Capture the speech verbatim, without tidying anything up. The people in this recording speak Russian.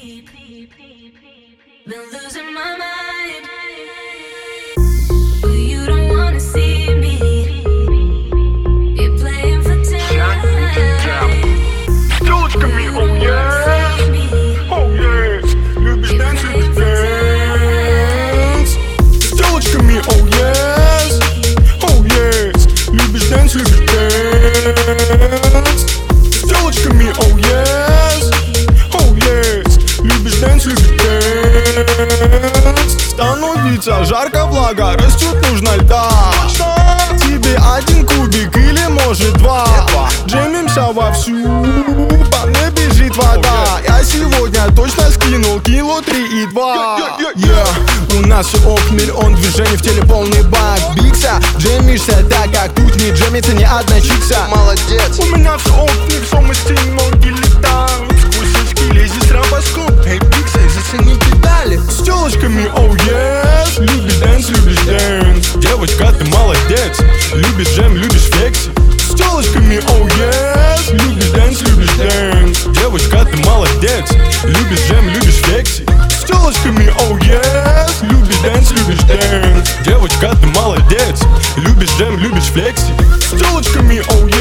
Been losing my mind. But you don't wanna see me. You're playing for time. С тёлочками, oh yes, oh yes. Любишь дэнс, любишь дэнс. С тёлочками, oh yes, oh yes. Любишь дэнс, любишь дэнс. С тёлочками, oh yes, oh yes. Любишь дэнс, любишь дэнс. Становится жарко, влага, растет, нужно льда. Тебе один кубик или может два. Джемимся вовсю, по мне бежит вода. Я сегодня точно скинул кило три и два. Yeah. У нас все ок, миллион движений в теле, полный бак. Бикса, джемишься так, как тут не джемится ни одна чикса. Молодец. У меня все ок, невесомости, ноги летают. Сквозь очки лезет стробоскоп. Эй, бикса, зацени педали. С тёлочками, oh yes. Любишь дэнс, любишь дэнс. Девочка, ты молодец. Любишь джем, любишь флекси. С тёлочками, oh yes. Любишь дэнс, любишь дэнс. Девочка, ты молодец. Любишь джем, любишь флекси. С тёлочками, oh yes. Любишь дэнс, любишь дэнс. Девочка, ты молодец. Любишь джем, любишь флекси. С тёлочками, oh yes.